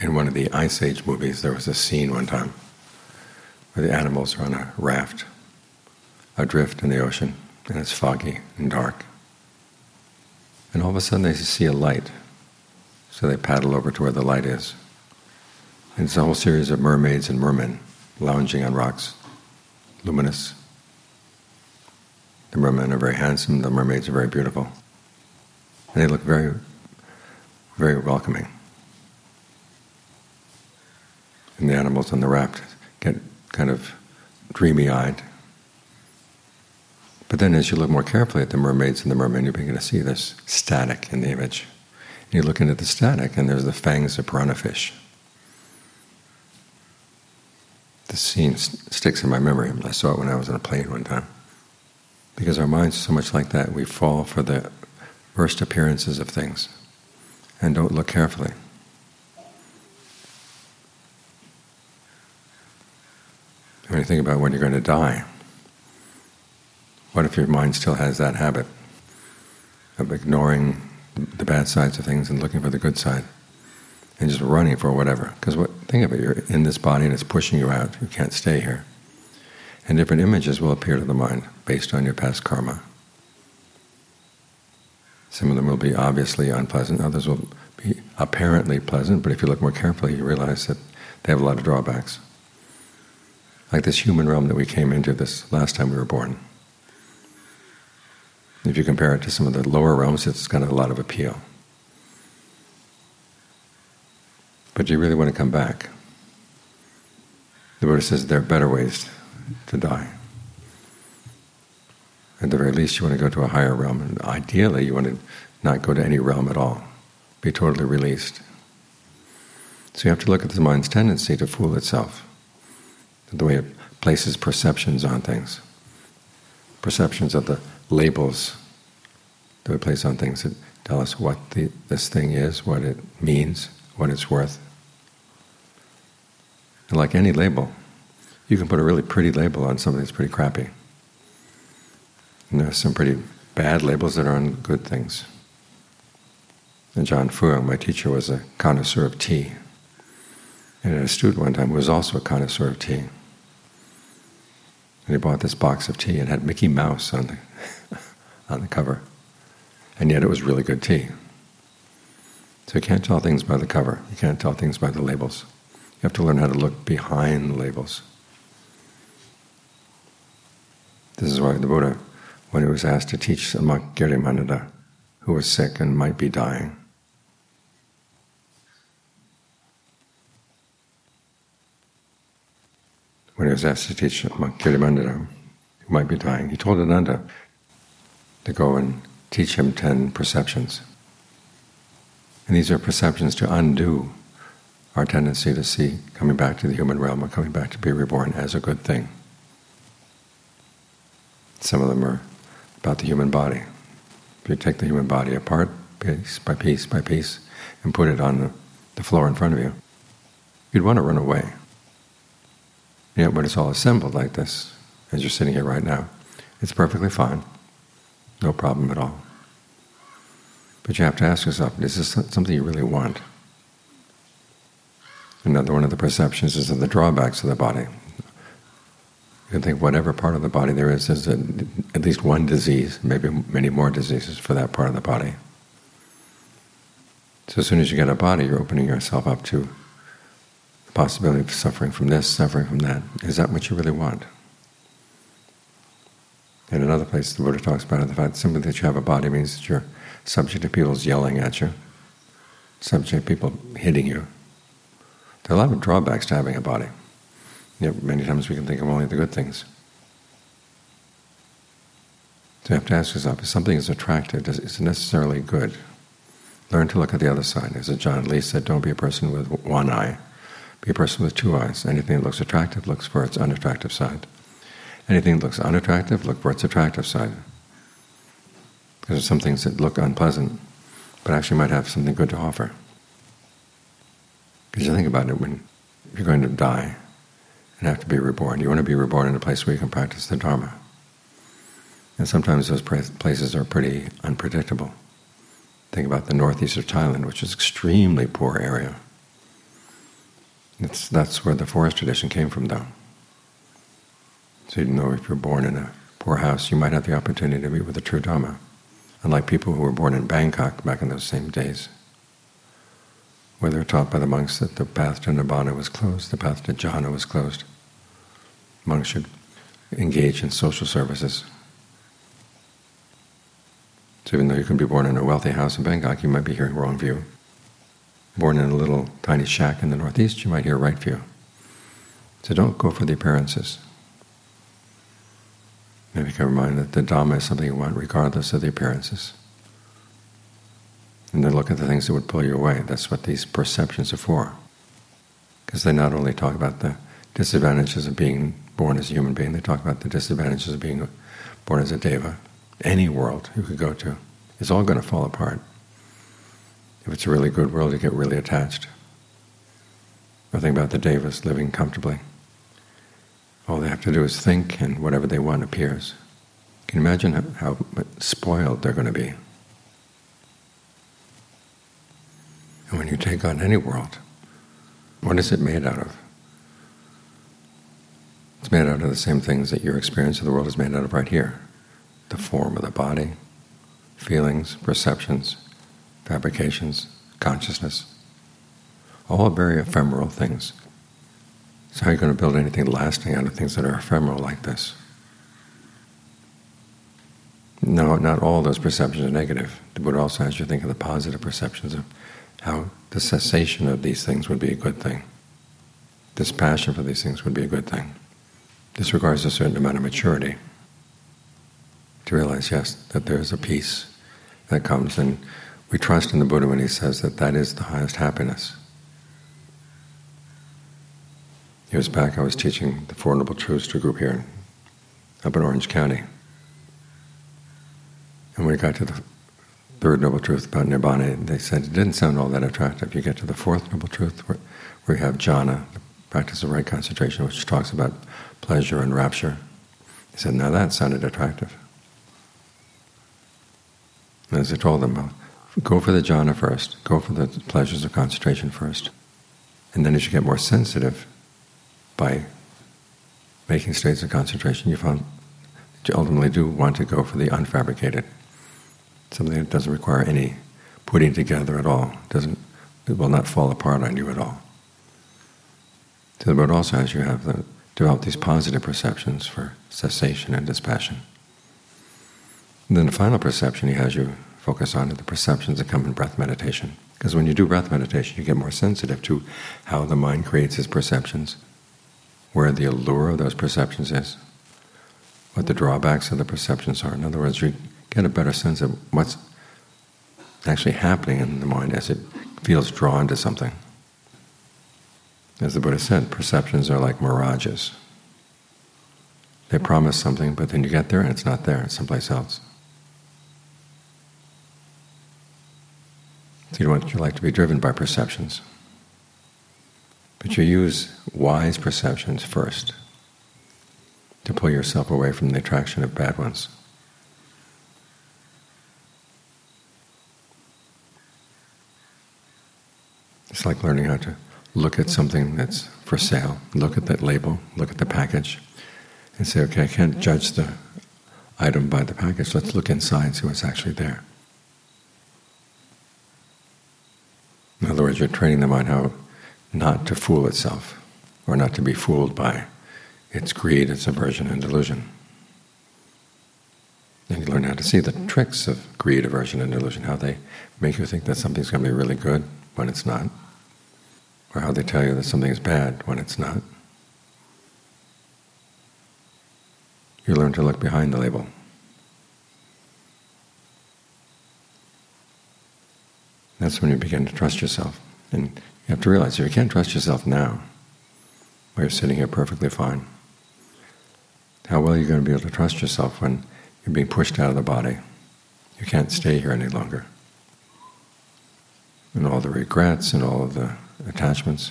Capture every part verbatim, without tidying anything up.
In one of the Ice Age movies, there was a scene one time where the animals are on a raft adrift in the ocean, and it's foggy and dark. And all of a sudden they see a light, so they paddle over to where the light is. And it's a whole series of mermaids and mermen lounging on rocks, luminous. The mermen are very handsome, the mermaids are very beautiful. And they look very, very welcoming. And the animals on the raft get kind of dreamy-eyed. But then as you look more carefully at the mermaids and the mermen, you begin to see this static in the image. And you look into the static, and there's the fangs of piranha fish. This scene sticks in my memory. I saw it when I was on a plane one time. Because our minds are so much like that, we fall for the first appearances of things and don't look carefully. When you think about when you're going to die, what if your mind still has that habit of ignoring the bad sides of things and looking for the good side and just running for whatever? Because what, think of it, you're in this body and it's pushing you out. You can't stay here. And different images will appear to the mind based on your past karma. Some of them will be obviously unpleasant, others will be apparently pleasant, but if you look more carefully you realize that they have a lot of drawbacks. Like this human realm that we came into this last time we were born. If you compare it to some of the lower realms, it's got a lot of appeal. But do you really want to come back? The Buddha says there are better ways to die. At the very least, you want to go to a higher realm, and ideally, you want to not go to any realm at all, be totally released. So you have to look at the mind's tendency to fool itself, the way it places perceptions on things, perceptions of the labels that we place on things that tell us what the, this thing is, what it means, what it's worth. And like any label, you can put a really pretty label on something that's pretty crappy. And there are some pretty bad labels that are on good things. And John Fuang, my teacher, was a connoisseur of tea. And a student one time who was also a connoisseur of tea. And he bought this box of tea and had Mickey Mouse on the on the cover. And yet it was really good tea. So you can't tell things by the cover. You can't tell things by the labels. You have to learn how to look behind the labels. This is why the Buddha, when he was asked to teach a monk Girimananda, who was sick and might be dying, when he was asked to teach a monk Girimananda, who might be dying, he told Ananda to go and teach him ten perceptions. And these are perceptions to undo our tendency to see coming back to the human realm or coming back to be reborn as a good thing. Some of them are about the human body. If you take the human body apart, piece by piece by piece, and put it on the, the floor in front of you, you'd want to run away. Yet when it's all assembled like this, as you're sitting here right now, it's perfectly fine, no problem at all. But you have to ask yourself, is this something you really want? Another one of the perceptions is of the drawbacks of the body. You can think whatever part of the body there is, there's at least one disease, maybe many more diseases for that part of the body. So as soon as you get a body, you're opening yourself up to the possibility of suffering from this, suffering from that. Is that what you really want? In another place, the Buddha talks about it, the fact simply that you have a body means that you're subject to people's yelling at you, subject to people hitting you. There are a lot of drawbacks to having a body. Yet many times we can think of only the good things. So you have to ask yourself, if something is attractive, is it necessarily good? Learn to look at the other side. As John Lee said, don't be a person with one eye, be a person with two eyes. Anything that looks attractive looks for its unattractive side. Anything that looks unattractive, look for its attractive side. Because there's some things that look unpleasant, but actually might have something good to offer. Because you think about it, when you're going to die and have to be reborn, you want to be reborn in a place where you can practice the Dharma. And sometimes those places are pretty unpredictable. Think about the northeast of Thailand, which is an extremely poor area. It's, that's where the forest tradition came from, though. So you know, if you're born in a poor house, you might have the opportunity to meet with the true Dhamma. Unlike people who were born in Bangkok back in those same days, where they were taught by the monks that the path to Nibbana was closed, the path to jhana was closed. Monks should engage in social services. So even though you can be born in a wealthy house in Bangkok, you might be hearing wrong view. Born in a little tiny shack in the northeast, you might hear right view. So don't go for the appearances. Maybe become reminded that the Dhamma is something you want regardless of the appearances. And then look at the things that would pull you away. That's what these perceptions are for. Because they not only talk about the disadvantages of being born as a human being, they talk about the disadvantages of being born as a deva. Any world you could go to is all going to fall apart. If it's a really good world, you get really attached. Or think about the devas living comfortably. All they have to do is think, and whatever they want appears. Can you imagine how, how spoiled they're going to be? And when you take on any world, what is it made out of? It's made out of the same things that your experience of the world is made out of right here. The form of the body, feelings, perceptions, fabrications, consciousness. All very ephemeral things. So how are you going to build anything lasting out of things that are ephemeral like this? No, not all those perceptions are negative. The Buddha also has you think of the positive perceptions of how the cessation of these things would be a good thing. This passion for these things would be a good thing. This requires a certain amount of maturity to realize, yes, that there is a peace that comes, and we trust in the Buddha when he says that that is the highest happiness. Years back I was teaching the Four Noble Truths to a group here up in Orange County. And when we got to the third Noble Truth about Nibbana, they said it didn't sound all that attractive. You get to the fourth Noble Truth where, where you have jhana, the practice of right concentration, which talks about pleasure and rapture. They said, now that sounded attractive. And as I told them, well, go for the jhana first, go for the pleasures of concentration first. And then as you get more sensitive, by making states of concentration, you found that you ultimately do want to go for the unfabricated, something that doesn't require any putting together at all. It doesn't, it will not fall apart on you at all. So the Buddha also has you have the, develop these positive perceptions for cessation and dispassion. And then the final perception he has you focus on are the perceptions that come in breath meditation. Because when you do breath meditation, you get more sensitive to how the mind creates its perceptions, where the allure of those perceptions is, what the drawbacks of the perceptions are. In other words, you get a better sense of what's actually happening in the mind as it feels drawn to something. As the Buddha said, perceptions are like mirages. They promise something, but then you get there and it's not there, it's someplace else. So you don't want your life to be driven by perceptions. But you use wise perceptions first to pull yourself away from the attraction of bad ones. It's like learning how to look at something that's for sale, look at that label, look at the package, and say, okay, I can't judge the item by the package, let's look inside and see what's actually there. In other words, you're training the mind how not to fool itself, or not to be fooled by its greed, its aversion and delusion. And you learn how to see the tricks of greed, aversion and delusion, how they make you think that something's going to be really good when it's not, or how they tell you that something is bad when it's not. You learn to look behind the label. That's when you begin to trust yourself. And you have to realize, if you can't trust yourself now, while you're sitting here perfectly fine, how well are you going to be able to trust yourself when you're being pushed out of the body? You can't stay here any longer. And all the regrets and all of the attachments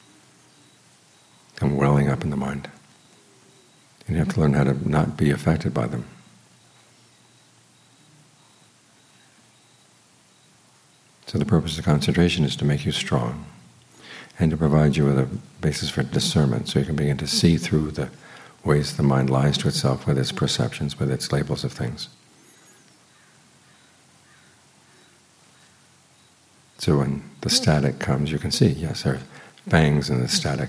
come welling up in the mind. And you have to learn how to not be affected by them. So the purpose of concentration is to make you strong. and to provide you with a basis for discernment, so you can begin to see through the ways the mind lies to itself with its perceptions, with its labels of things. So when the static comes, you can see, yes, there are fangs in the static.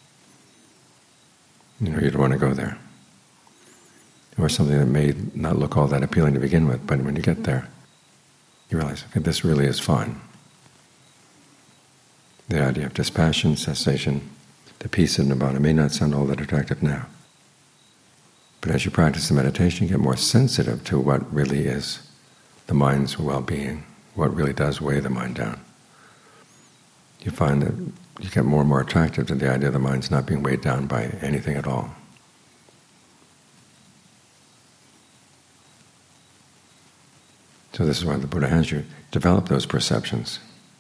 You know, you don't want to go there. Or something that may not look all that appealing to begin with, but when you get there, you realize, okay, this really is fun. The idea of dispassion, cessation, the peace of Nibbana may not sound all that attractive now. But as you practice the meditation, you get more sensitive to what really is the mind's well-being, what really does weigh the mind down. You find that you get more and more attracted to the idea of the mind's not being weighed down by anything at all. So this is why the Buddha has you develop those perceptions,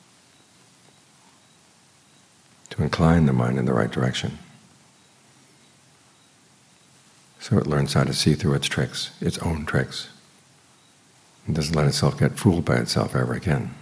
to incline the mind in the right direction, so it learns how to see through its tricks, its own tricks. It doesn't let itself get fooled by itself ever again.